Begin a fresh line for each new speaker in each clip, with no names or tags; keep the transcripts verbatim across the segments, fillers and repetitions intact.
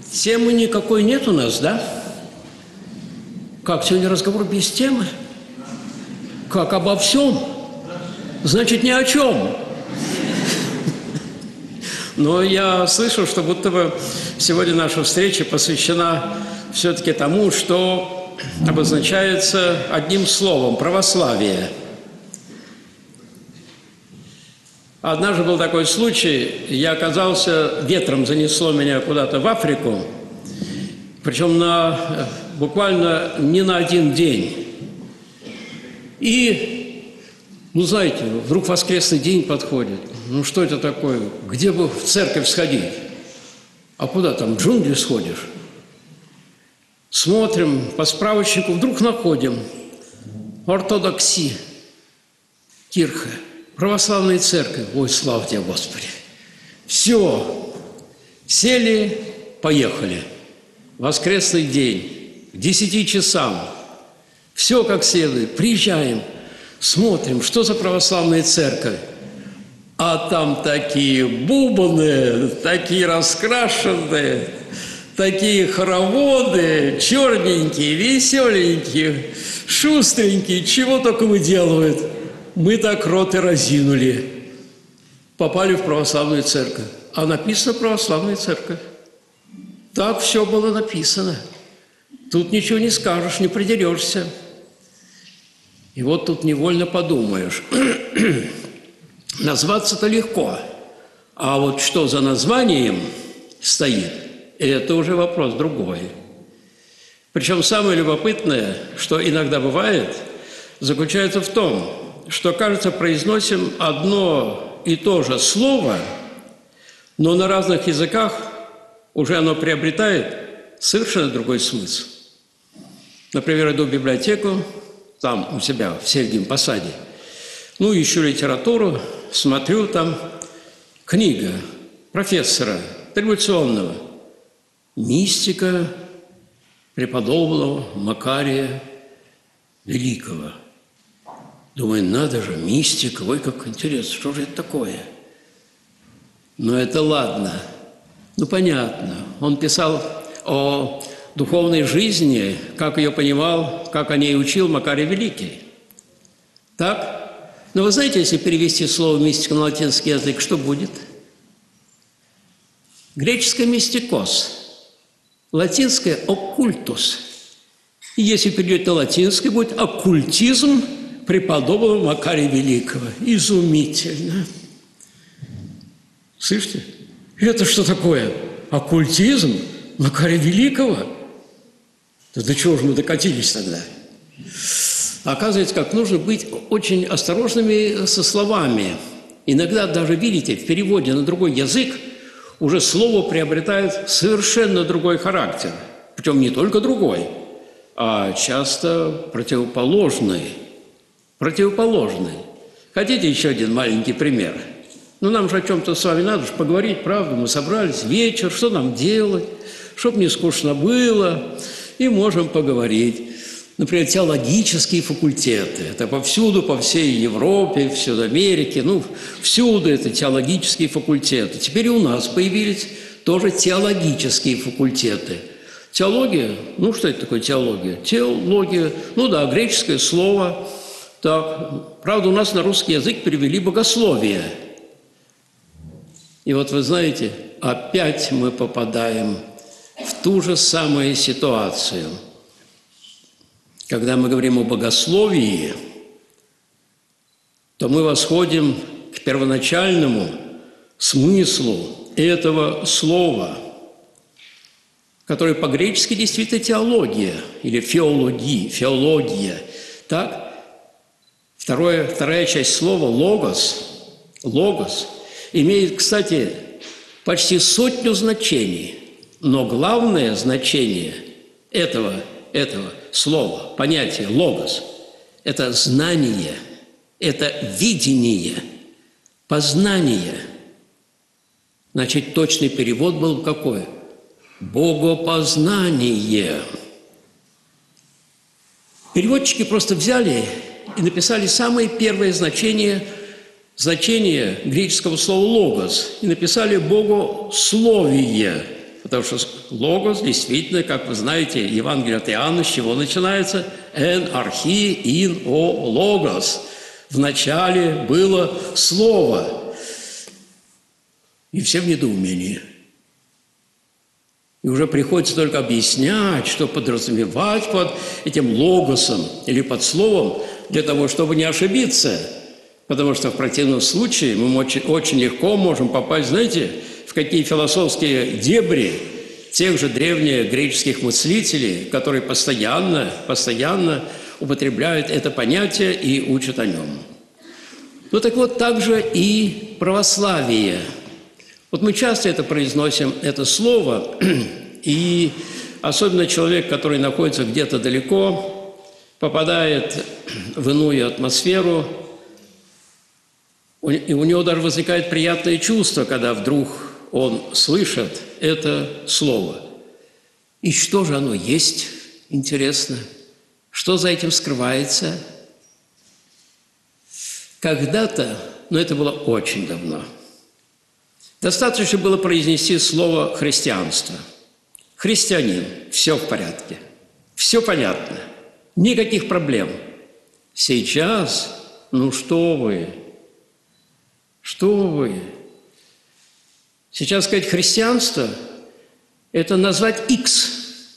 Темы никакой нет у нас, да? Как, сегодня разговор без темы? Как, обо всем? Значит, ни о чем. Но я слышу, что будто бы сегодня наша встреча посвящена все-таки тому, что обозначается одним словом – православие. Однажды был такой случай, я оказался, ветром занесло меня куда-то в Африку, причем на, буквально не на один день. И, ну, знаете, вдруг воскресный день подходит. Ну, что это такое? Где бы в церковь сходить? А куда там, в джунгли сходишь? Смотрим по справочнику, вдруг находим ортодокси, кирха. Православная церковь. Ой, слава тебе, Господи. Все. Сели, поехали. Воскресный день. К десяти часам. Все как следует. Приезжаем, смотрим, что за православная церковь. А там такие бубны, такие раскрашенные, такие хороводы, черненькие, веселенькие, шустренькие, чего только выделывают. Мы так рот и разинули. Попали в православную церковь. А написано «православная церковь». Так все было написано. Тут ничего не скажешь, не придерешься. И вот тут невольно подумаешь. Назваться-то легко. А вот что за названием стоит, это уже вопрос другой. Причем самое любопытное, что иногда бывает, заключается в том, что, кажется, произносим одно и то же слово, но на разных языках уже оно приобретает совершенно другой смысл. Например, иду в библиотеку, там у себя в Сельском Посаде, ну, ищу литературу, смотрю, там книга профессора революционного, мистика преподобного Макария Великого. Думаю, надо же, мистика, ой, как интересно, что же это такое? Но это ладно, ну, понятно. Он писал о духовной жизни, как ее понимал, как о ней учил Макарий Великий. Так? Но вы знаете, если перевести слово «мистика» на латинский язык, что будет? Греческое «мистикос», латинское «оккультус». И если перейдет на латинский, будет «оккультизм» преподобного Макария Великого. Изумительно. Слышите? Это что такое? Оккультизм Макария Великого? Да до чего же мы докатились тогда? Оказывается, как нужно быть очень осторожными со словами. Иногда даже, видите, в переводе на другой язык уже слово приобретает совершенно другой характер. Причем не только другой, а часто противоположный. Противоположный. Хотите еще один маленький пример? Ну, нам же о чем-то с вами надо же поговорить, правда? Мы собрались, вечер, что нам делать, чтобы не скучно было, и можем поговорить. Например, теологические факультеты. Это повсюду, по всей Европе, всюду Америке, ну, всюду это теологические факультеты. Теперь и у нас появились тоже теологические факультеты. Теология, ну, что это такое теология? Теология, ну да, греческое слово. Так, правда, у нас на русский язык перевели богословие. И вот вы знаете, опять мы попадаем в ту же самую ситуацию. Когда мы говорим о богословии, то мы восходим к первоначальному смыслу этого слова, который по-гречески действительно теология или феология, феология. Так? Второе, вторая часть слова «логос», «логос» имеет, кстати, почти сотню значений, но главное значение этого, этого слова, понятия «логос» – это знание, это видение, познание. Значит, точный перевод был какой? Богопознание. Переводчики просто взяли и написали самое первое значение, значение греческого слова «логос» и написали «богословие». Потому что логос действительно, как вы знаете, Евангелие от Иоанна с чего начинается? «Эн архи ин о логос». Вначале было Слово. И все в недоумении. И уже приходится только объяснять, что подразумевать под этим логосом или под словом, для того, чтобы не ошибиться. Потому что в противном случае мы очень, очень легко можем попасть, знаете, в какие философские дебри тех же древних греческих мыслителей, которые постоянно, постоянно употребляют это понятие и учат о нем. Ну так вот, также и православие. Вот мы часто это произносим, это слово, и особенно человек, который находится где-то далеко, попадает в иную атмосферу, и у него даже возникает приятное чувство, когда вдруг он слышит это слово. И что же оно есть, интересно? Что за этим скрывается? Когда-то, но это было очень давно, достаточно было произнести слово «христианство». Христианин, все в порядке, все понятно, никаких проблем. Сейчас, ну что вы, что вы? Сейчас сказать «христианство» – это назвать X.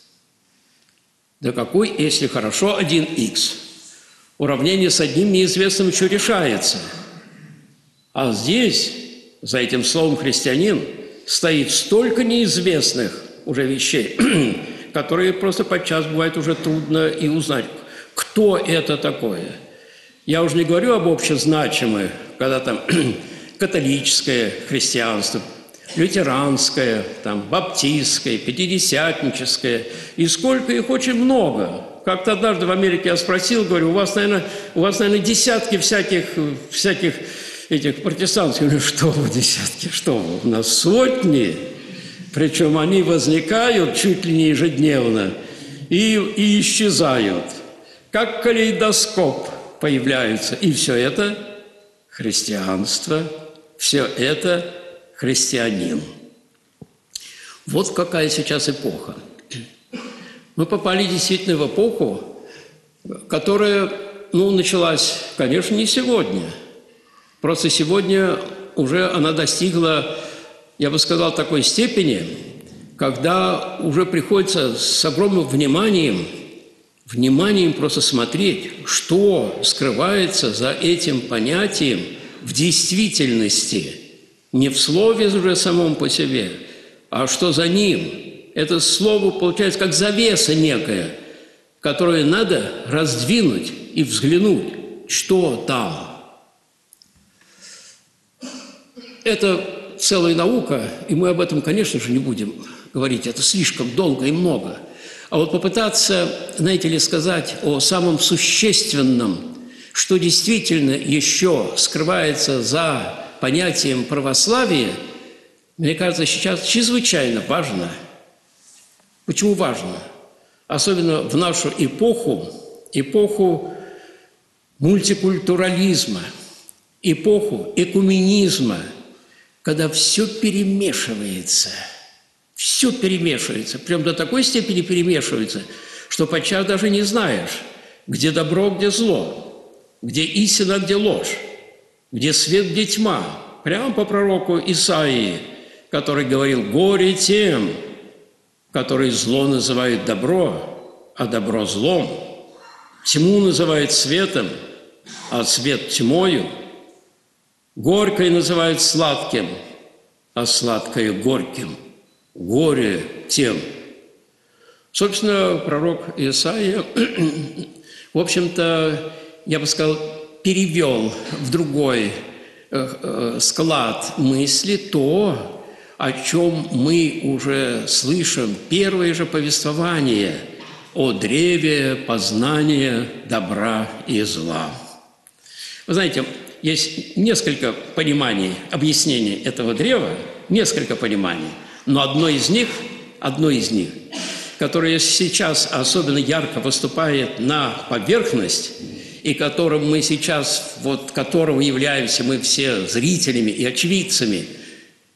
Да какой, если хорошо, один X? Уравнение с одним неизвестным еще решается. А здесь, за этим словом «христианин», стоит столько неизвестных уже вещей, которые просто подчас бывает уже трудно и узнать, кто это такое. Я уже не говорю об общезначимых, когда там католическое христианство, лютеранское, там, баптистское, пятидесятническое, и сколько их очень много. Как-то однажды в Америке я спросил, говорю, у вас, наверное, у вас, наверное, десятки всяких, всяких этих протестантских. Я говорю, что вы десятки, что вы, у нас сотни, причем они возникают чуть ли не ежедневно и, и исчезают, как калейдоскоп появляются. И все это христианство, все это христианин. Вот какая сейчас эпоха. Мы попали действительно в эпоху, которая, ну, началась, конечно, не сегодня. Просто сегодня уже она достигла, я бы сказал, такой степени, когда уже приходится с огромным вниманием, вниманием просто смотреть, что скрывается за этим понятием в действительности, не в слове уже самом по себе, а что за ним. Это слово получается как завеса некая, которую надо раздвинуть и взглянуть, что там. Это целая наука, и мы об этом, конечно же, не будем говорить, это слишком долго и много. А вот попытаться, знаете ли, сказать о самом существенном, что действительно еще скрывается за понятием православия, мне кажется, сейчас чрезвычайно важно. Почему важно? Особенно в нашу эпоху, эпоху мультикультурализма, эпоху экуменизма, когда все перемешивается, все перемешивается, прям до такой степени перемешивается, что подчас даже не знаешь, где добро, где зло, где истина, где ложь, где свет, где тьма. Прямо по пророку Исаии, который говорил: «Горе тем, которые зло называют добро, а добро злом, тьму называют светом, а свет тьмою, горькое называют сладким, а сладкое горьким, горе тем». Собственно, пророк Исаия, в общем-то, я бы сказал, перевел в другой склад мысли то, о чем мы уже слышим, первое же повествование о древе познания добра и зла. Вы знаете, есть несколько пониманий, объяснений этого древа, несколько пониманий, но одно из них, одно из них, которое сейчас особенно ярко выступает на поверхность, и которым мы сейчас, вот которого являемся мы все зрителями и очевидцами,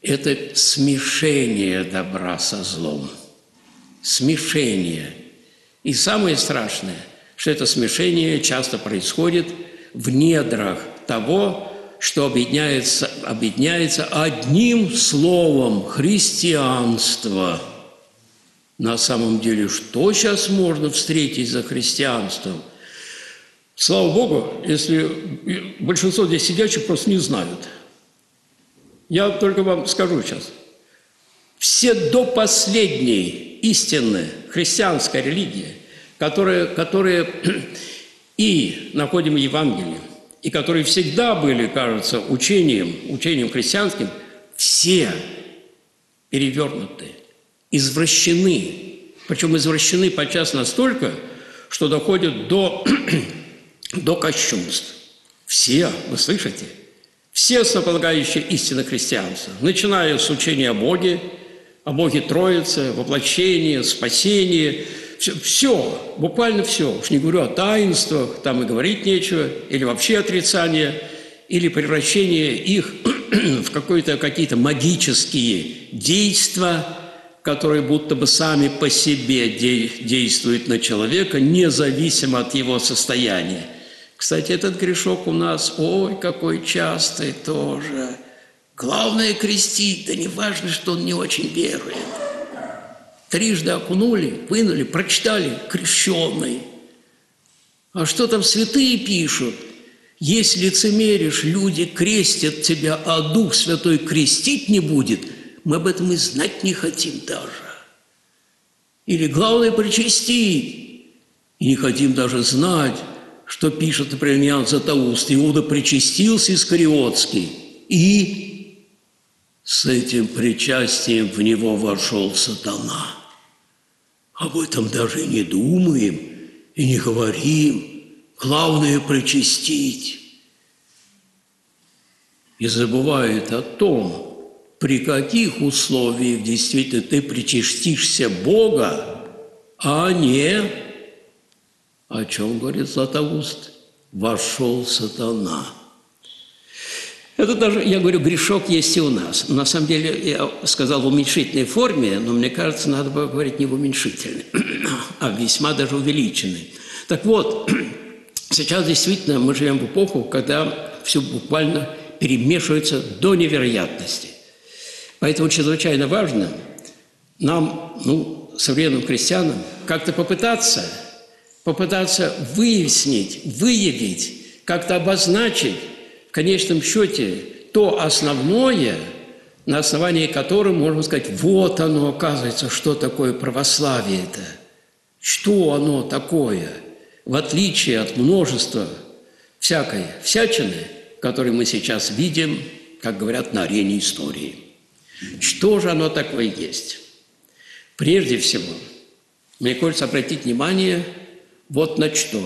это смешение добра со злом. Смешение. И самое страшное, что это смешение часто происходит в недрах того, что объединяется, объединяется одним словом – христианство. На самом деле, что сейчас можно встретить за христианством? Слава Богу, если большинство здесь сидящих просто не знают. Я только вам скажу сейчас. Все до последней истинные христианская религия, которые, которые и находим в Евангелии, и которые всегда были, кажется, учением, учением христианским, все перевернуты, извращены. Причем извращены подчас настолько, что доходят до, до кощунств. Все, вы слышите? Все основополагающие истины христианства, начиная с учения о Боге, о Боге Троице, воплощении, спасении, все, все, буквально все. Уж не говорю о таинствах, там и говорить нечего, или вообще отрицание, или превращение их в какое-то, какие-то магические действия, которые будто бы сами по себе действуют на человека, независимо от его состояния. Кстати, этот грешок у нас, ой, какой частый тоже. Главное крестить, да не важно, что он не очень верует. Трижды окунули, вынули, прочитали, крещеный. А что там святые пишут? Если лицемеришь, люди крестят тебя, а Дух Святой крестить не будет, мы об этом и знать не хотим даже. Или главное причастить, и не хотим даже знать, что пишет, например, Иоанн Златоуст. Иуда причастился Искариотский, и с этим причастием в него вошел сатана. Об этом даже и не думаем, и не говорим. Главное – причастить. И забывает о том, при каких условиях действительно ты причастишься Бога, а не, о чем говорит Златоуст, вошел сатана. Это даже, я говорю, грешок есть и у нас. На самом деле, я сказал в уменьшительной форме, но мне кажется, надо было говорить не в уменьшительной, а весьма даже увеличенной. Так вот, сейчас действительно мы живем в эпоху, когда все буквально перемешивается до невероятности. Поэтому чрезвычайно важно нам, ну, современным христианам, как-то попытаться, попытаться выяснить, выявить, как-то обозначить, в конечном счете, то основное, на основании которого можно сказать, вот оно, оказывается, что такое православие-то, что оно такое, в отличие от множества всякой всячины, которую мы сейчас видим, как говорят, на арене истории. Что же оно такое есть? Прежде всего, мне хочется обратить внимание вот на что.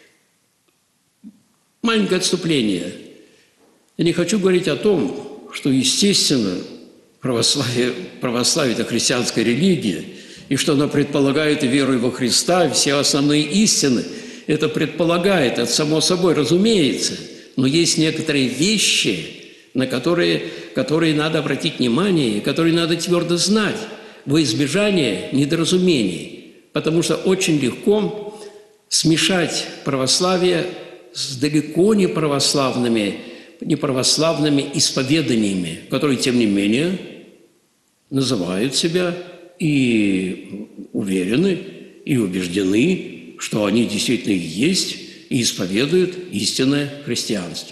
Маленькое отступление. Я не хочу говорить о том, что, естественно, православие, православие – это христианская религия, и что она предполагает веру во Христа, и все основные истины. Это предполагает, это само собой, разумеется. Но есть некоторые вещи, на которые, которые надо обратить внимание, и которые надо твердо знать во избежание недоразумений. Потому что очень легко смешать православие с далеко не православными, неправославными исповеданиями, которые, тем не менее, называют себя и уверены, и убеждены, что они действительно и есть, и исповедуют истинное христианство.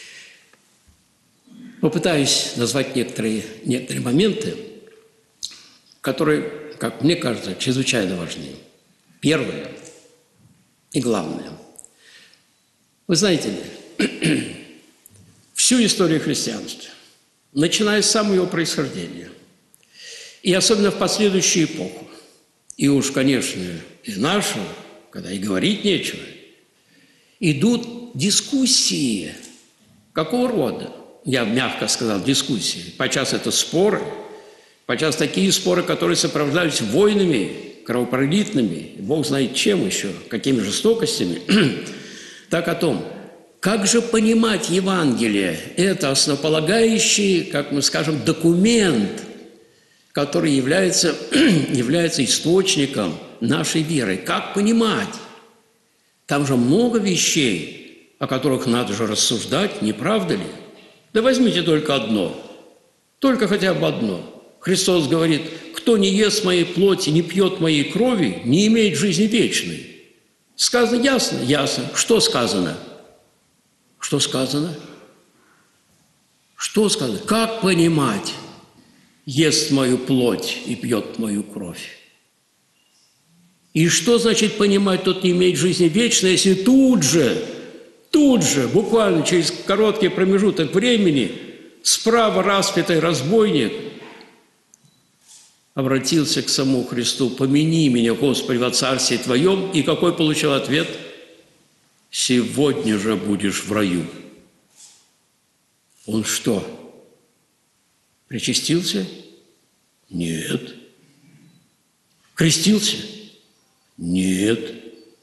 Попытаюсь назвать некоторые, некоторые моменты, которые, как мне кажется, чрезвычайно важны. Первое и главное. Вы знаете ли, всю историю христианства, начиная с самого его происхождения, и особенно в последующую эпоху, и уж, конечно, и нашу, когда и говорить нечего, идут дискуссии. Какого рода? Я мягко сказал, дискуссии. Подчас это споры, подчас такие споры, которые сопровождались войнами, кровопролитными, Бог знает чем еще, какими жестокостями. Так о том, Как же понимать Евангелие? Это основополагающий, как мы скажем, документ, который является, является источником нашей веры. Как понимать? Там же много вещей, о которых надо же рассуждать, не правда ли? Да возьмите только одно, только хотя бы одно. Христос говорит: кто не ест моей плоти, не пьет моей крови, не имеет жизни вечной. Сказано ясно? Ясно. Что сказано? Что сказано? Что сказано? Как понимать? Ест мою плоть и пьет мою кровь. И что значит понимать, тот не имеет жизни вечной, если тут же, тут же, буквально через короткий промежуток времени, справа распятый разбойник обратился к самому Христу: «Помяни меня, Господи, во Царстве Твоем». И какой получил ответ? «Сегодня же будешь в раю». Он что, причастился? Нет. Крестился? Нет.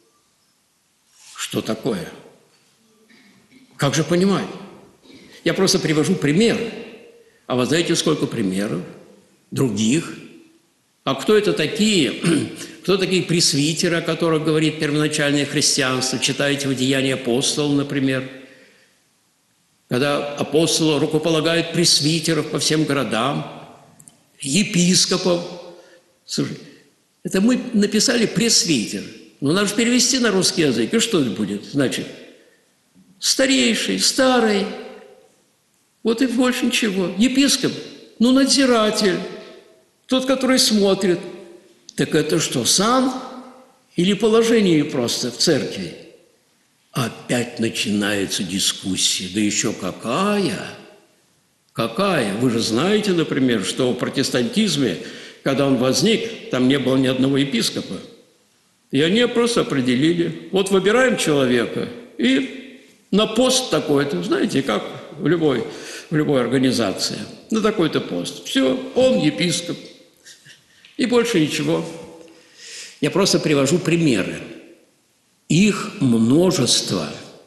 Что такое? Как же понимать? Я просто привожу пример. А вы знаете, сколько примеров других? А кто это такие? Кто такие пресвитеры, о которых говорит первоначальное христианство? Читаете в «Деяния апостолов», например, когда апостолы рукополагают пресвитеров по всем городам, епископов. Слушай, это мы написали «пресвитер». Но надо же перевести на русский язык. И что это будет? Значит, старейший, старый. Вот и больше ничего. Епископ, ну, надзиратель. Тот, который смотрит. Так это что, сан или положение просто в церкви? Опять начинается дискуссия. Да еще какая? Какая? Вы же знаете, например, что в протестантизме, когда он возник, там не было ни одного епископа. И они просто определили. Вот выбираем человека и на пост такой-то, знаете, как в любой, в любой организации, на такой-то пост. Все, он епископ. И больше ничего. Я просто привожу примеры. Их множество.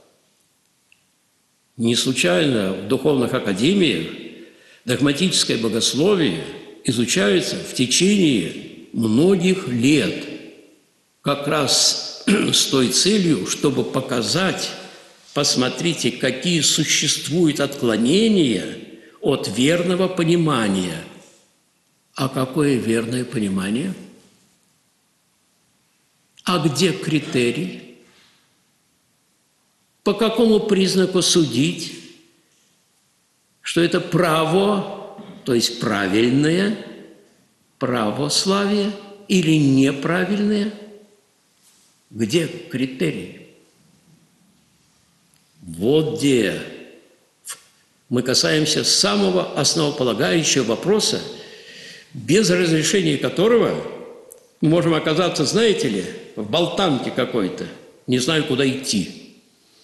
Не случайно в духовных академиях догматическое богословие изучается в течение многих лет, как раз с той целью, чтобы показать, посмотрите, какие существуют отклонения от верного понимания. А какое верное понимание? А где критерий? По какому признаку судить, что это право, то есть правильное православие или неправильное? Где критерий? Вот где мы касаемся самого основополагающего вопроса, без разрешения которого мы можем оказаться, знаете ли, в болтанке какой-то, не знаю, куда идти.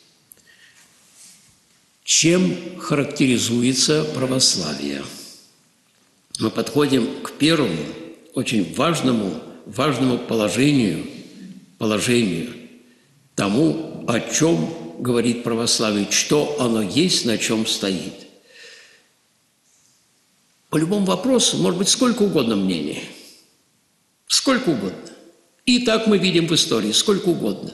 Чем характеризуется православие? Мы подходим к первому, очень важному, важному положению, положению, тому, о чем говорит православие, что оно есть, на чем стоит. По любому вопросу может быть сколько угодно мнений. Сколько угодно. И так мы видим в истории, сколько угодно.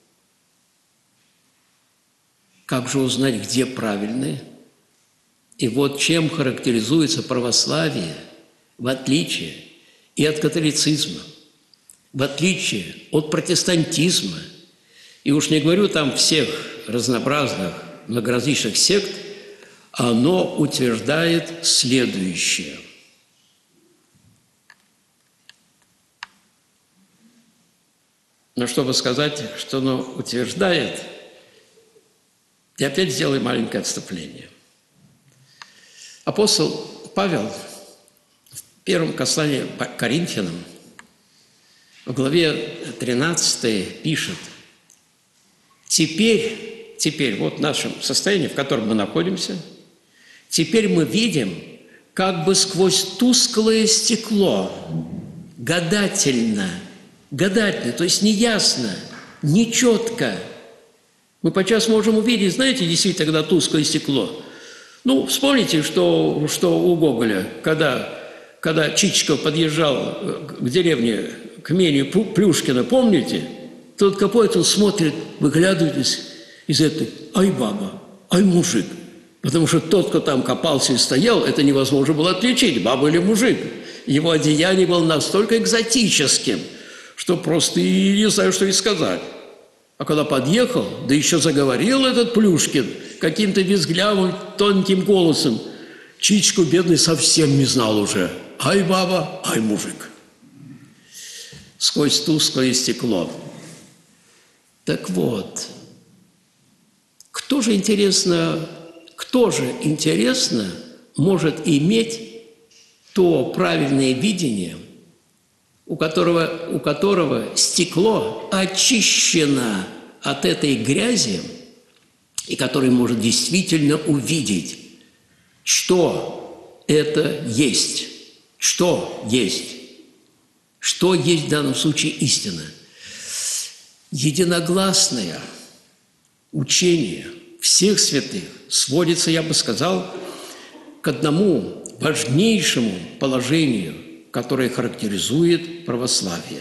Как же узнать, где правильное? И вот чем характеризуется православие, в отличие и от католицизма, в отличие от протестантизма, и уж не говорю там всех разнообразных многоразличных сект, оно утверждает следующее. Но чтобы сказать, что оно утверждает, я опять сделаю маленькое отступление. Апостол Павел в первом послании к Коринфянам в главе тринадцатой пишет: «Теперь, теперь, вот в нашем состоянии, в котором мы находимся, теперь мы видим, как бы сквозь тусклое стекло, гадательно, гадательно, то есть неясно, нечетко, Мы подчас можем увидеть, знаете, действительно, когда тусклое стекло. Ну, вспомните, что, что у Гоголя, когда, когда Чичиков подъезжал к деревне, к имению Плюшкина, помните? Тот капоет, он смотрит, выглядывает из, из этой, ай баба, ай мужик. Потому что тот, кто там копался и стоял, это невозможно было отличить, баба или мужик. Его одеяние было настолько экзотическим, что просто и не знаю, что и сказать. А когда подъехал, да еще заговорил этот Плюшкин каким-то визглявым, тонким голосом, Чичку бедный совсем не знал уже. Ай баба, ай мужик. Сквозь тусклое стекло. Так вот, кто же, интересно, кто же, интересно, может иметь то правильное видение, у которого, у которого стекло очищено от этой грязи, и который может действительно увидеть, что это есть, что есть, что есть в данном случае истина. Единогласное учение всех святых сводится, я бы сказал, к одному важнейшему положению, которое характеризует православие.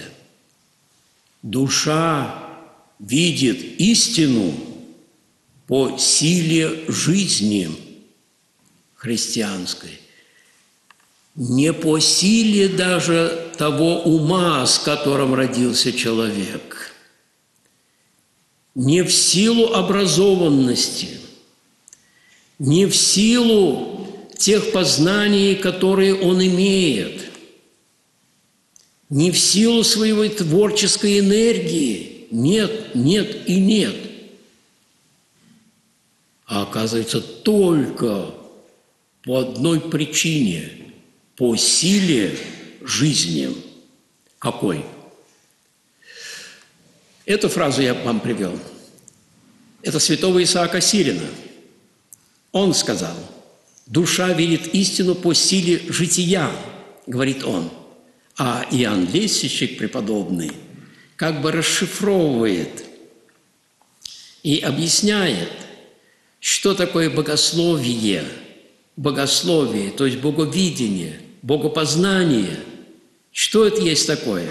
Душа видит истину по силе жизни христианской, не по силе даже того ума, с которым родился человек, не в силу образованности, не в силу тех познаний, которые он имеет, не в силу своей творческой энергии. Нет, нет и нет. А оказывается, только по одной причине – по силе жизни. Какой? Эту фразу я вам привел. Это святого Исаака Сирина. Он сказал: «Душа видит истину по силе жития», говорит он. А Иоанн Лесищик преподобный как бы расшифровывает и объясняет, что такое богословие. Богословие, то есть боговидение, богопознание. Что это есть такое?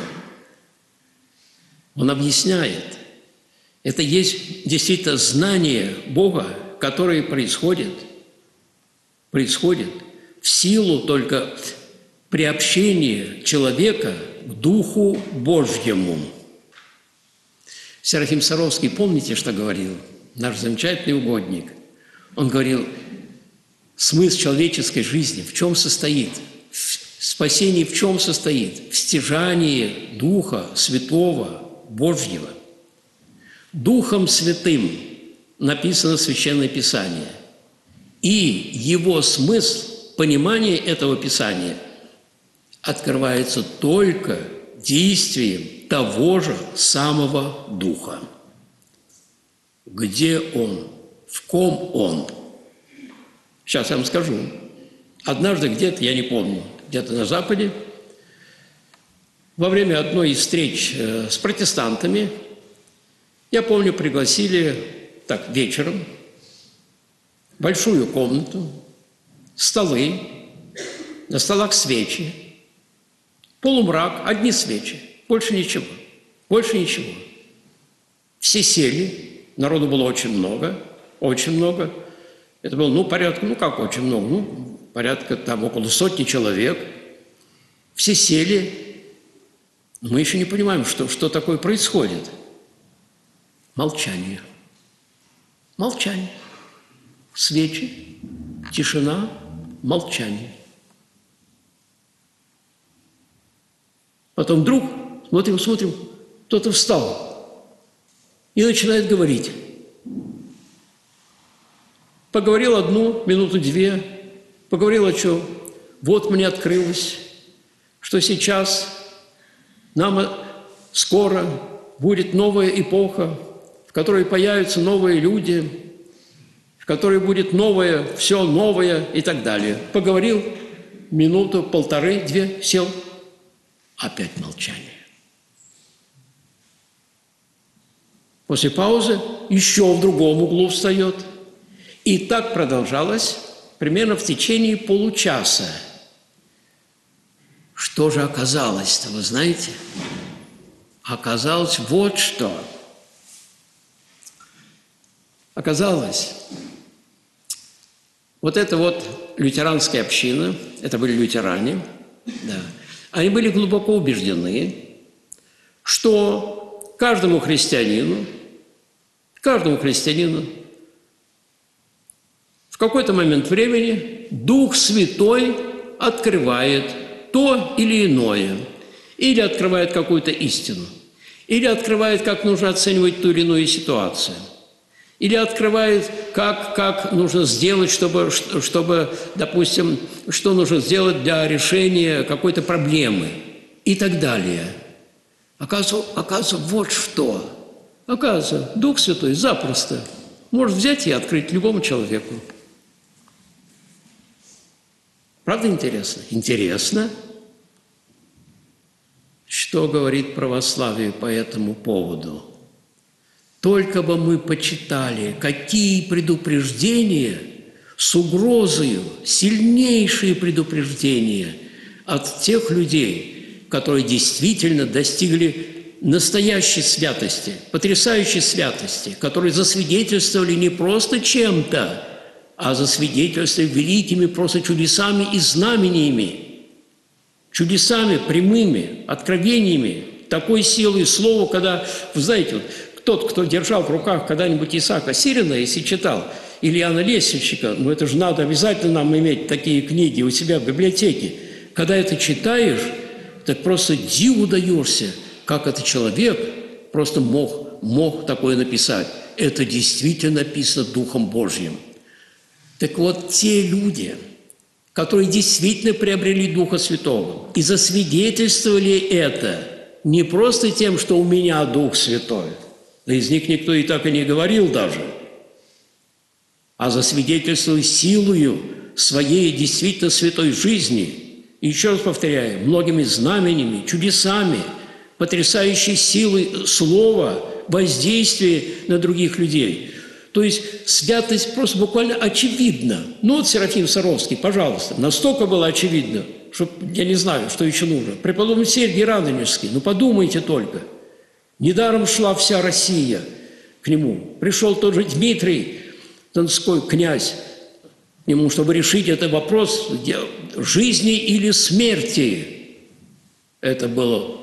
Он объясняет. Это есть действительно знание Бога, которое происходит, происходит в силу только приобщения человека к Духу Божьему. Серафим Саровский, помните, что говорил? Наш замечательный угодник. Он говорил, смысл человеческой жизни в чем состоит? Спасение в чем состоит? В стяжании Духа Святого Божьего. Духом Святым написано Священное Писание. И его смысл, понимание этого Писания открывается только действием того же самого Духа. Где Он? В ком Он? Сейчас я вам скажу. Однажды где-то, я не помню, где-то на Западе, во время одной из встреч с протестантами, я помню, пригласили так вечером в большую комнату, столы, на столах свечи, полумрак, одни свечи, больше ничего, больше ничего. Все сели, народу было очень много, очень много. Это было, ну, порядка, ну, как очень много, ну, порядка там около сотни человек. Все сели, мы еще не понимаем, что, что такое происходит. Молчание. Молчание. Свечи, тишина, молчание. Потом вдруг, смотрим, смотрим, кто-то встал и начинает говорить. Поговорил одну, минуту-две, поговорил о чем? Вот мне открылось, что сейчас нам скоро будет новая эпоха, в которой появятся новые люди, в которой будет новое, все новое и так далее. Поговорил минуту, полторы, две, сел, опять молчание. После паузы еще в другом углу встает. И так продолжалось примерно в течение получаса. Что же оказалось-то, вы знаете? Оказалось вот что. Оказалось, вот эта вот лютеранская община, это были лютеране, да, они были глубоко убеждены, что каждому христианину, каждому христианину в какой-то момент времени Дух Святой открывает то или иное, или открывает какую-то истину, или открывает, как нужно оценивать ту или иную ситуацию, или открывает, как, как нужно сделать, чтобы, чтобы, допустим, что нужно сделать для решения какой-то проблемы и так далее. Оказывается, оказывается, вот что. Оказывается, Дух Святой запросто может взять и открыть любому человеку. Правда интересно? Интересно. Что говорит православие по этому поводу? Только бы мы почитали, какие предупреждения с угрозою, сильнейшие предупреждения от тех людей, которые действительно достигли настоящей святости, потрясающей святости, которые засвидетельствовали не просто чем-то, а засвидетельствовали великими просто чудесами и знамениями, чудесами прямыми, откровениями, такой силой слова, когда, вы знаете, вот, тот, кто держал в руках когда-нибудь Исаака Сирина, если читал, или Иоанна Лесельщика, ну это же надо обязательно нам иметь такие книги у себя в библиотеке. Когда это читаешь, так просто диву даешься, как этот человек просто мог, мог такое написать. Это действительно написано Духом Божьим. Так вот, те люди, которые действительно приобрели Духа Святого и засвидетельствовали это не просто тем, что у меня Дух Святой, да из них никто и так и не говорил даже, а засвидетельствовали силою своей действительно святой жизни. И еще раз повторяю, многими знамениями, чудесами, потрясающей силой слова, воздействия на других людей. То есть святость просто буквально очевидна. Ну вот Серафим Саровский, пожалуйста, настолько было очевидно, что я не знаю, что еще нужно. Преподобный Сергий Радонежский, ну подумайте только. Недаром шла вся Россия к нему. Пришел тот же Дмитрий, Донской князь, к нему, чтобы решить этот вопрос жизни или смерти. Это было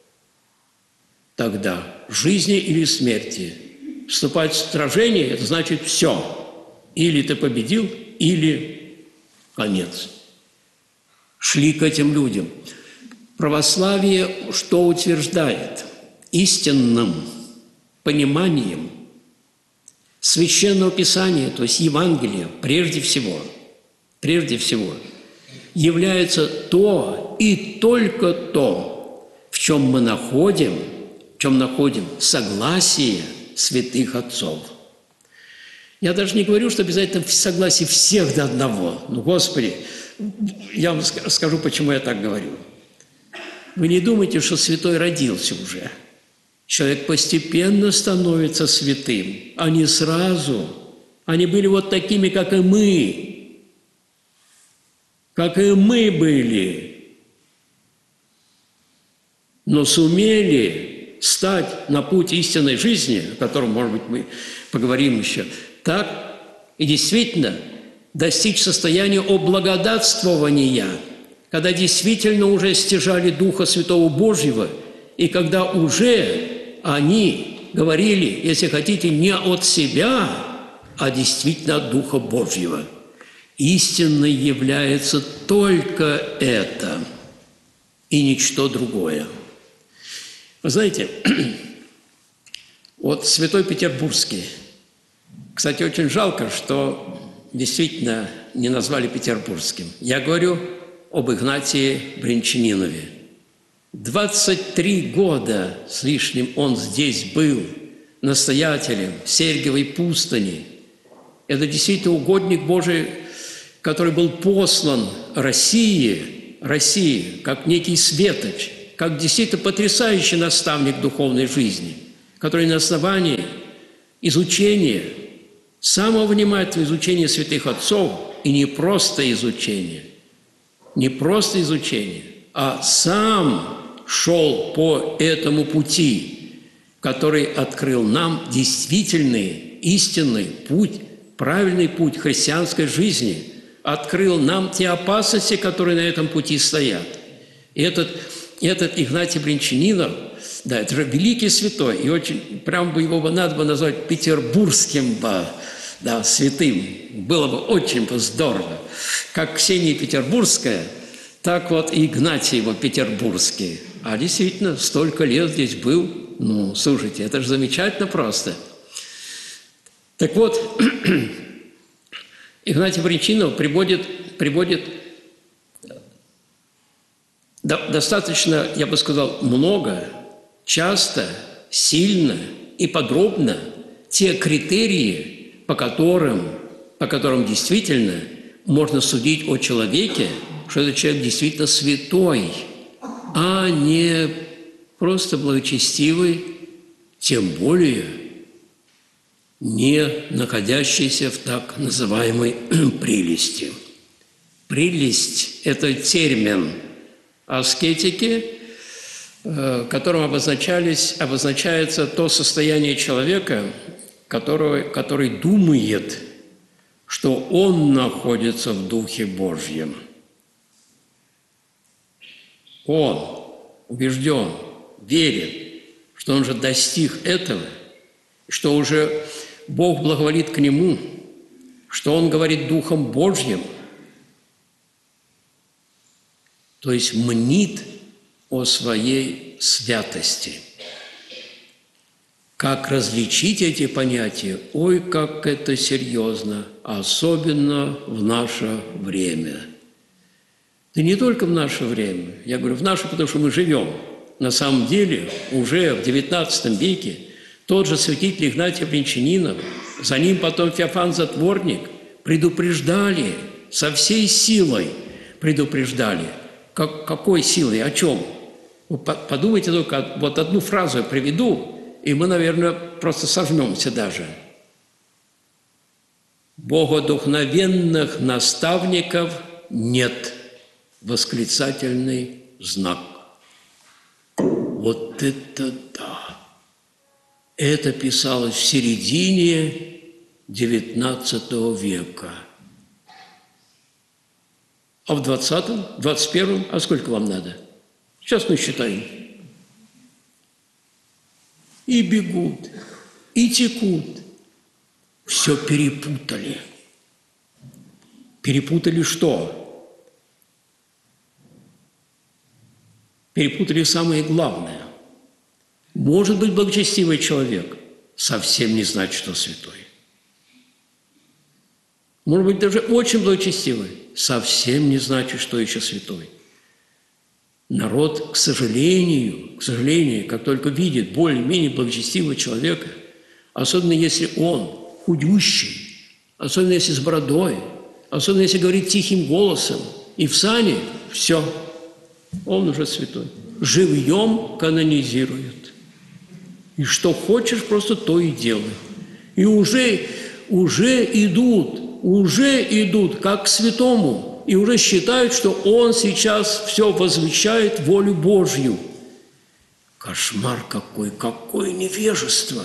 тогда. Жизни или смерти. Вступать в сражение – это значит все. Или ты победил, или конец. Шли к этим людям. Православие что утверждает? Истинным пониманием Священного Писания, то есть Евангелия, прежде всего, прежде всего, является то и только то, в чем мы находим, в чем находим согласие святых отцов. Я даже не говорю, что обязательно в согласии всех до одного. Ну, Господи, я вам скажу, почему я так говорю. Вы не думайте, что святой родился уже. Человек постепенно становится святым, а не сразу. Они были вот такими, как и мы. Как и мы были. Но сумели стать на путь истинной жизни, о котором, может быть, мы поговорим еще, так и действительно достичь состояния облагодатствования, когда действительно уже стяжали Духа Святого Божьего, и когда уже они говорили, если хотите, не от себя, а действительно от Духа Божьего. Истинной является только это и ничто другое. Вы знаете, вот Святой Петербургский. Кстати, очень жалко, что действительно не назвали петербургским. Я говорю об Игнатии Брянчанинове. двадцать три года с лишним он здесь был настоятелем Сергиевой пустыни. Это действительно угодник Божий, который был послан России, России, как некий светоч, как действительно потрясающий наставник духовной жизни. который на основании изучения, самого внимательного изучения святых отцов, и не просто изучение, не просто изучение, а сам шел по этому пути, который открыл нам действительный, истинный путь, правильный путь христианской жизни, открыл нам те опасности, которые на этом пути стоят. И этот, этот Игнатий Брянчанинов, да, это же великий святой, и очень, прям бы его надо бы назвать петербургским, да, святым. Было бы очень бы здорово. Как Ксения Петербургская, так вот и Игнатий его петербургский. А действительно, столько лет здесь был. Ну, слушайте, это же замечательно просто. Так вот, Игнатий Брянчанинов приводит, приводит достаточно, я бы сказал, много, часто, сильно и подробно те критерии, по которым, по которым действительно можно судить о человеке, что этот человек действительно святой, а не просто благочестивый, тем более не находящийся в так называемой прелести. Прелесть – это термин аскетики, которым обозначались, обозначается то состояние человека, который, который думает, что он находится в Духе Божьем. Он убежден, верит, что он же достиг этого, что уже Бог благоволит к нему, что он говорит Духом Божьим, то есть мнит о своей святости. Как различить эти понятия? Ой, как это серьезно, особенно в наше время. Да не только в наше время, я говорю в наше, потому что мы живем. На самом деле уже в девятнадцатом веке тот же святитель Игнатий Брянчанинов, за ним потом Феофан Затворник предупреждали, со всей силой предупреждали. Как, какой силой, о чем? Вы подумайте только, вот одну фразу я приведу, и мы, наверное, просто сожмемся даже. Богодухновенных наставников нет. Восклицательный знак. Вот это да! Это писалось в середине девятнадцатого века. А в двадцатом, двадцать первом, а сколько вам надо? Сейчас мы считаем. И бегут, и текут. Все перепутали. Перепутали что? Перепутали самое главное. Может быть благочестивый человек, совсем не значит, что святой. Может быть даже очень благочестивый, совсем не значит, что еще святой. Народ, к сожалению, к сожалению, как только видит более-менее благочестивого человека, особенно если он худющий, особенно если с бородой, особенно если говорит тихим голосом и в сане, все, он уже святой. Живьем канонизируют. И что хочешь, просто то и делай. И уже, уже идут, уже идут как к святому, и уже считают, что он сейчас все возвещает волю Божью. Кошмар какой, какое невежество!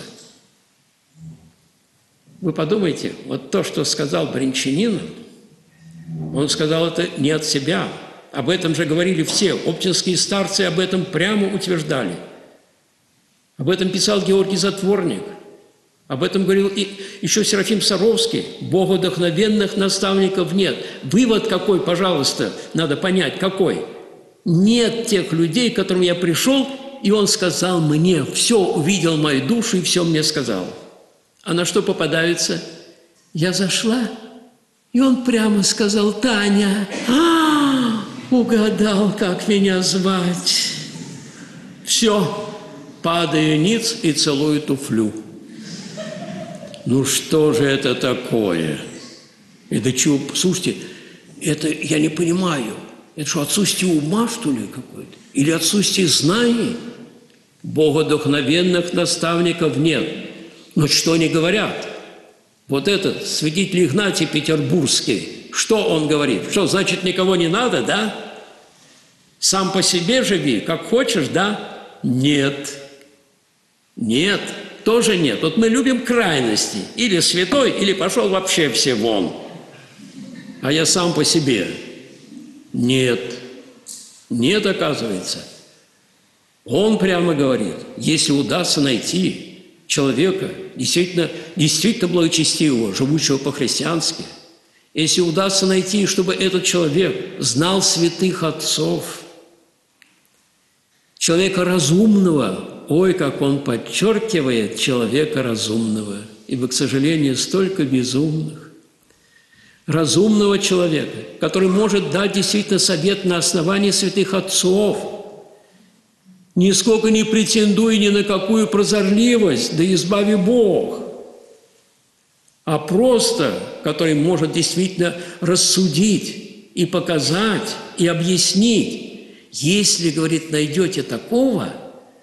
Вы подумайте, вот то, что сказал Брянчанинов, он сказал это не от себя. Об этом же говорили все. Оптинские старцы об этом прямо утверждали. Об этом писал Георгий Затворник. Об этом говорил и еще Серафим Саровский. Богодухновенных наставников нет. Вывод какой, пожалуйста, надо понять, какой? Нет тех людей, к которым я пришел, и он сказал мне, все увидел мою душу и все мне сказал. А на что попадается? Я зашла, и он прямо сказал: Таня, а, угадал, как меня звать. Все, падаю ниц и целую туфлю. Ну что же это такое? Это чего? Слушайте, это я не понимаю. Это что, отсутствие ума, что ли, какое-то? Или отсутствие знаний? Богодухновенных наставников нет. Но что они говорят? Вот этот святитель Игнатий Петербургский, что он говорит? Что, значит, никого не надо, да? Сам по себе живи, как хочешь, да? Нет. Нет, тоже нет. Вот мы любим крайности. Или святой, или пошел вообще все вон. А я сам по себе. Нет. Нет, оказывается. Он прямо говорит, если удастся найти человека, действительно, действительно благочестивого, живущего по-христиански, если удастся найти, чтобы этот человек знал святых отцов, человека разумного, ой, как он подчеркивает человека разумного, ибо, к сожалению, столько безумных, разумного человека, который может дать действительно совет на основании святых отцов, нисколько не претендуя ни на какую прозорливость, да избави Бог, а просто, который может действительно рассудить и показать, и объяснить. Если, говорит, найдете такого,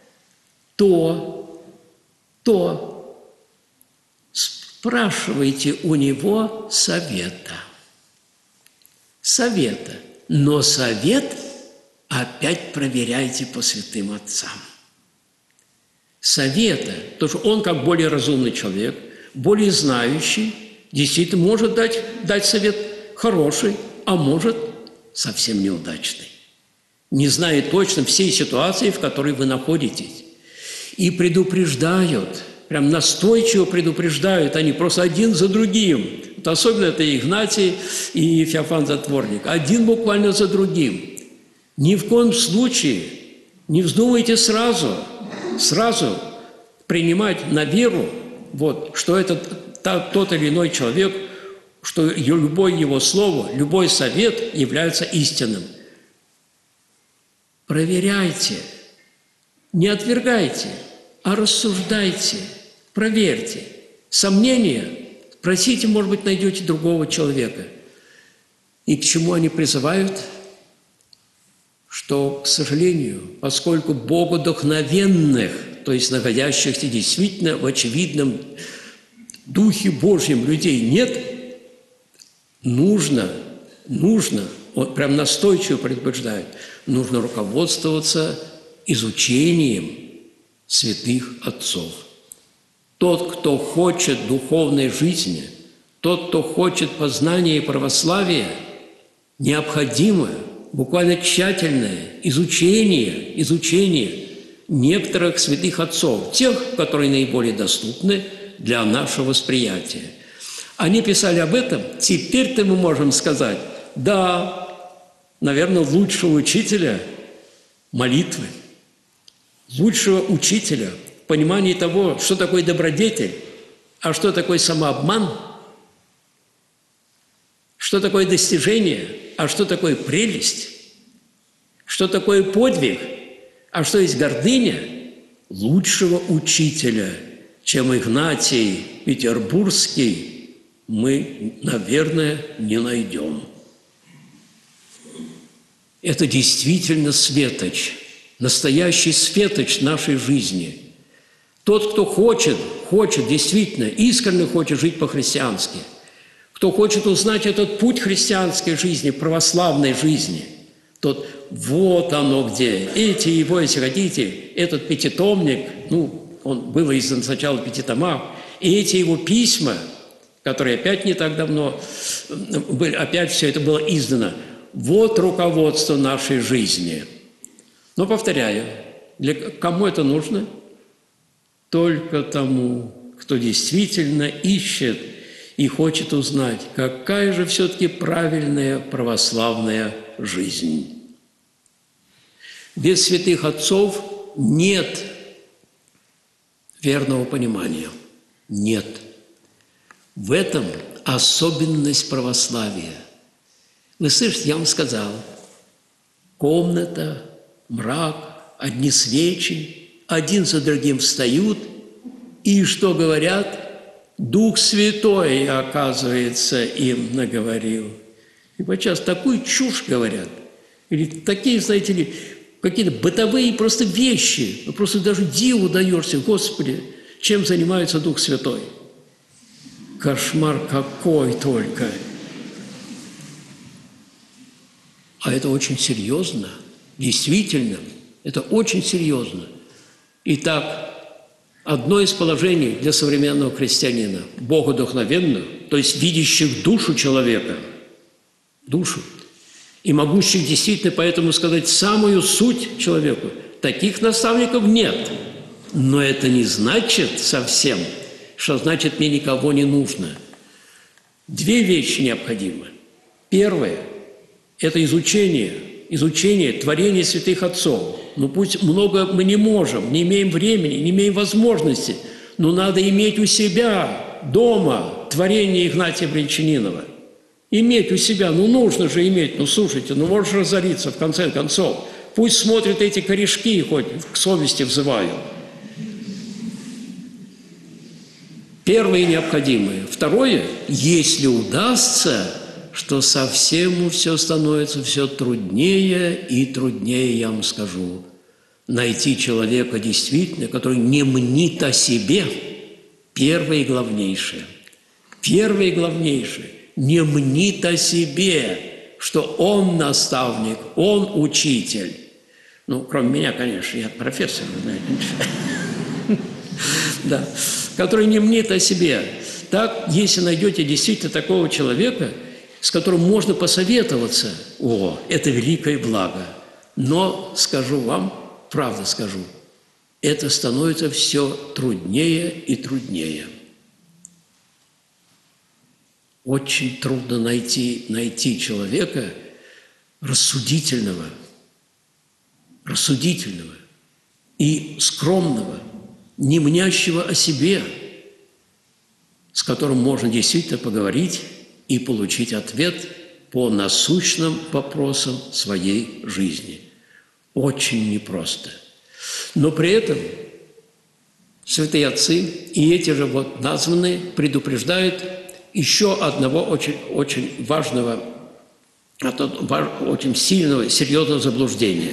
то, то спрашивайте у него совета. Совета. Но совет опять проверяйте по святым отцам. Совета, потому что он, как более разумный человек, более знающий, действительно может дать, дать совет хороший, а может совсем неудачный. Не зная точно всей ситуации, в которой вы находитесь. И предупреждают, прям настойчиво предупреждают они просто один за другим. Вот особенно это Игнатий и Феофан Затворник. Один буквально за другим. Ни в коем случае не вздумайте сразу, сразу принимать на веру, вот, что это тот или иной человек, что любое его слово, любой совет является истинным. Проверяйте, не отвергайте, а рассуждайте, проверьте. Сомнения, спросите, может быть, найдете другого человека. И к чему они призывают? Что, к сожалению, поскольку богодухновенных, то есть находящихся действительно в очевидном Духе Божьем людей нет, нужно, нужно, вот прям настойчиво предупреждают, нужно руководствоваться изучением святых отцов. Тот, кто хочет духовной жизни, тот, кто хочет познания и православия, необходимо буквально тщательное изучение, изучение некоторых святых отцов, тех, которые наиболее доступны для нашего восприятия. Они писали об этом, теперь-то мы можем сказать, да, наверное, лучшего учителя молитвы, лучшего учителя в понимании того, что такое добродетель, а что такое самообман, что такое достижение, а что такое прелесть, что такое подвиг, а что есть гордыня, лучшего учителя, чем Игнатий Петербургский, мы, наверное, не найдем. Это действительно светоч, настоящий светоч нашей жизни. Тот, кто хочет, хочет действительно, искренне хочет жить по-христиански, кто хочет узнать этот путь христианской жизни, православной жизни, тот вот оно где. Эти его, если хотите, этот пятитомник, ну, он был издан сначала в пяти томах, и эти его письма, которые опять не так давно, были, опять все это было издано, вот руководство нашей жизни. Но, повторяю, для кому это нужно? Только тому, кто действительно ищет и хочет узнать, какая же все-таки правильная православная жизнь. Без святых отцов нет верного понимания. Нет. В этом особенность православия. Вы слышите, я вам сказал, комната, мрак, одни свечи, один за другим встают, и что говорят? Дух Святой, оказывается, им наговорил. И подчас такую чушь говорят. Или такие, знаете ли, какие-то бытовые просто вещи. Ну, просто даже диву даешься, Господи, чем занимается Дух Святой. Кошмар какой только. А это очень серьезно, действительно, это очень серьезно. Итак, одно из положений для современного христианина, богодухновенных, то есть видящих душу человека, душу, и могущих действительно поэтому сказать самую суть человеку, таких наставников нет. Но это не значит совсем, что значит мне никого не нужно. Две вещи необходимы. Первое – это изучение, изучение творения святых отцов. Ну, пусть много мы не можем, не имеем времени, не имеем возможности, но надо иметь у себя дома творение Игнатия Брянчанинова. Иметь у себя, ну нужно же иметь, ну слушайте, ну можешь разориться в конце концов. Пусть смотрят эти корешки, хоть к совести взываю. Первое необходимое. Второе, если удастся, что совсем все становится все труднее и труднее, я вам скажу. Найти человека действительно, который не мнит о себе, первое и главнейшее. Первое и главнейшее. Не мнит о себе, что он наставник, он учитель. Ну, кроме меня, конечно, я профессор, вы знаете. Да, который не мнит о себе. Так, если найдете действительно такого человека, с которым можно посоветоваться, о, это великое благо. Но скажу вам, правда скажу, это становится все труднее и труднее. Очень трудно найти, найти человека рассудительного, рассудительного и скромного, не мнящего о себе, с которым можно действительно поговорить и получить ответ по насущным вопросам своей жизни. Очень непросто. Но при этом святые отцы и эти же вот названные предупреждают еще одного очень, очень важного, очень сильного, серьезного заблуждения.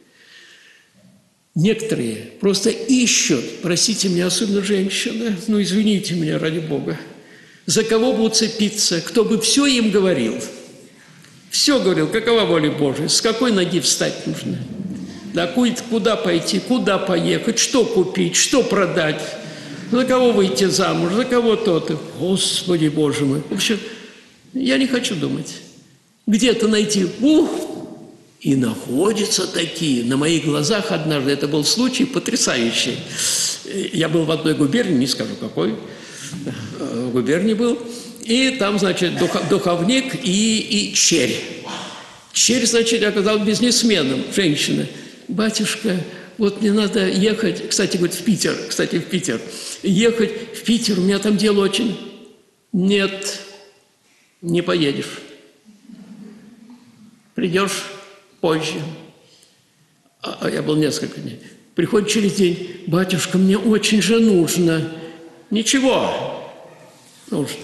Некоторые просто ищут, простите меня, особенно женщины, ну извините меня, ради Бога, за кого бы уцепиться, кто бы все им говорил. Все говорил, какова воля Божия, с какой ноги встать нужно, да, куда пойти, куда поехать, что купить, что продать, за кого выйти замуж, за кого то-то. Господи Боже мой! В общем, я не хочу думать. Где-то найти, ух, и находятся такие. На моих глазах однажды, это был случай потрясающий. Я был в одной губернии, не скажу какой, в губернии был, и там, значит, духовник и, и черь. Черь, значит, оказался бизнесменом, женщина. Батюшка, вот мне надо ехать, кстати, говорит, в Питер, кстати, в Питер, ехать в Питер, у меня там дело очень. Нет, не поедешь. Придешь позже. А я был несколько дней. Приходит через день, батюшка, мне очень же нужно. Ничего, нужно.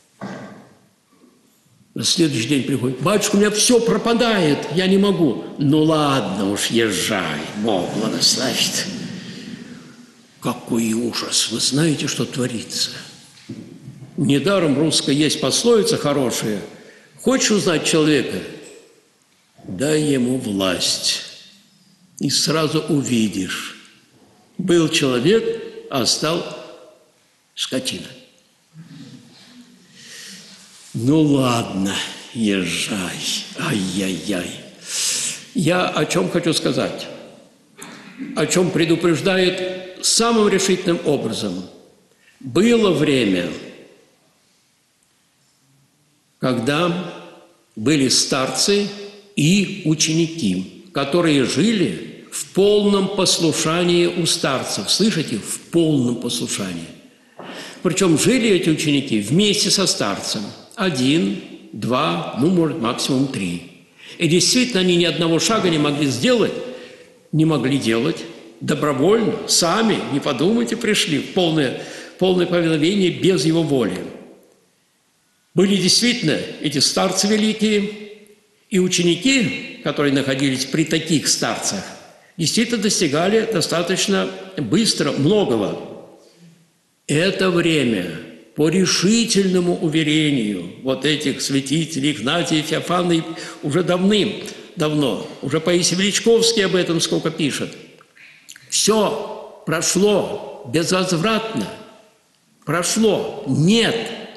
На следующий день приходит, батюшка, у меня все пропадает, я не могу. Ну ладно уж, езжай, Бог благословит. Какой ужас! Вы знаете, что творится? Недаром русская есть пословица хорошая. Хочешь узнать человека? Дай ему власть, и сразу увидишь. Был человек, а стал скотина. Ну ладно, езжай, ай-яй-яй. Я о чем хочу сказать, о чем предупреждает самым решительным образом. Было время, когда были старцы и ученики, которые жили в полном послушании у старцев. Слышите? В полном послушании. Причем жили эти ученики вместе со старцем. Один, два, ну, может, максимум три. И действительно, они ни одного шага не могли сделать, не могли делать добровольно, сами, не подумайте, пришли в полное, полное повиновение без его воли. Были действительно эти старцы великие, и ученики, которые находились при таких старцах, действительно достигали достаточно быстро многого. Это время, по решительному уверению вот этих святителей Игнатия, Феофана, уже давным-давно, уже Паисий Величковский об этом сколько пишет, все прошло безвозвратно, прошло, нет,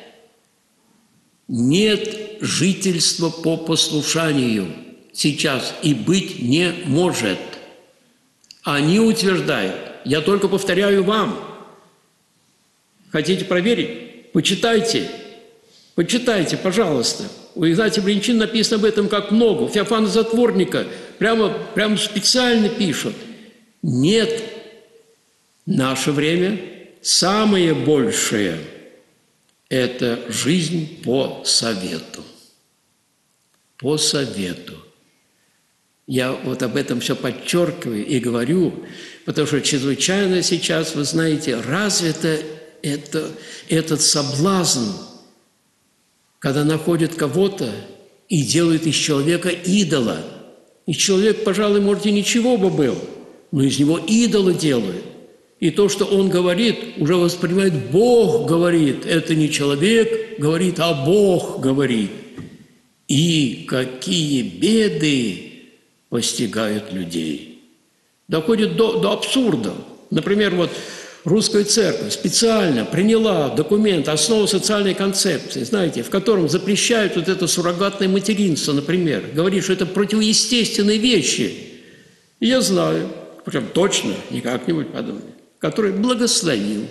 нет жительства по послушанию сейчас и быть не может. Они утверждают, я только повторяю вам. Хотите проверить? Почитайте. Почитайте, пожалуйста. У Игнатия Бринчина написано об этом как много. У Феофана Затворника прямо, прямо специально пишут. Нет, наше время самое большее – это жизнь по совету. По совету. Я вот об этом все подчеркиваю и говорю, потому что чрезвычайно сейчас, вы знаете, развито это, этот соблазн, когда находят кого-то и делают из человека идола. И человек, пожалуй, может, и ничего бы был, но из него идола делают. И то, что он говорит, уже воспринимает Бог говорит. Это не человек говорит, а Бог говорит. И какие беды постигают людей. Доходит до, до абсурда. Например, вот Русская Церковь специально приняла документ «Основа социальной концепции», знаете, в котором запрещают вот это суррогатное материнство, например. Говорит, что это противоестественные вещи. И я знаю, прям точно, не как-нибудь подумали, который благословил.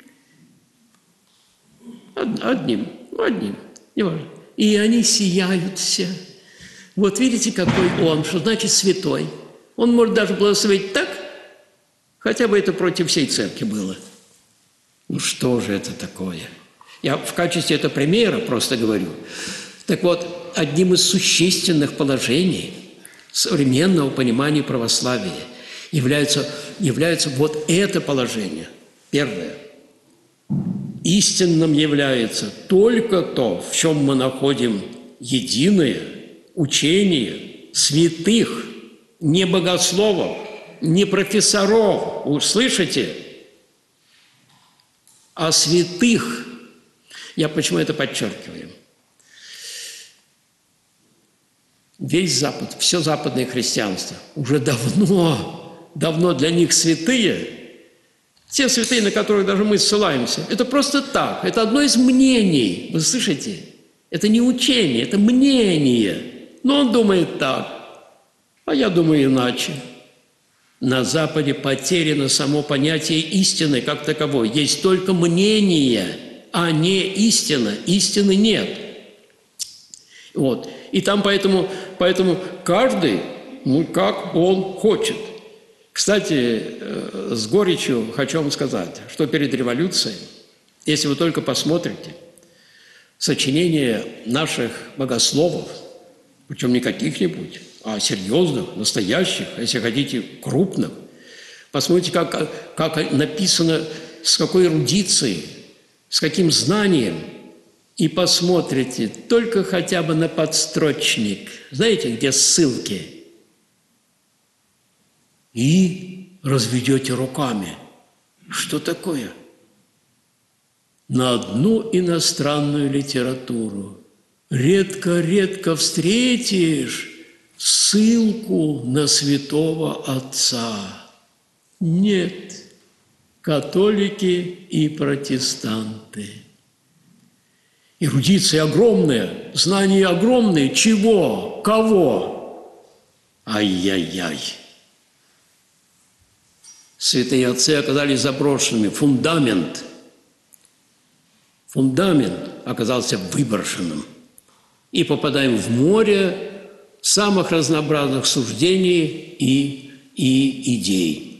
Одним, одним, не важно. И они сияют все. Вот видите, какой он, что значит святой. Он может даже благословить так, хотя бы это против всей церкви было. Ну что же это такое? Я в качестве этого примера просто говорю. Так вот, одним из существенных положений современного понимания православия является, является вот это положение. Первое. Истинным является только то, в чем мы находим единое учение святых, не богословов, не профессоров, услышите, а святых. Я почему это подчеркиваю? Весь Запад, все западное христианство уже давно, давно для них святые, те святые, на которых даже мы ссылаемся, это просто так, это одно из мнений, вы слышите? Это не учение, это мнение. Но он думает так, а я думаю иначе. На Западе потеряно само понятие истины как таковой. Есть только мнение, а не истина. Истины нет. Вот. И там поэтому, поэтому каждый, ну, как он хочет. Кстати, с горечью хочу вам сказать, что перед революцией, если вы только посмотрите сочинения наших богословов, причем не каких-нибудь, а серьезных, настоящих, если хотите, крупных. Посмотрите, как, как написано, с какой эрудицией, с каким знанием. И посмотрите только хотя бы на подстрочник. Знаете, где ссылки? И разведете руками. Что такое? На одну иностранную литературу. Редко-редко встретишь ссылку на святого Отца. Нет, католики и протестанты. Эрудиция огромная, знания огромные. Чего? Кого? Ай-яй-яй. Святые отцы оказались заброшенными. Фундамент. Фундамент оказался выброшенным. И попадаем в море самых разнообразных суждений и, и идей.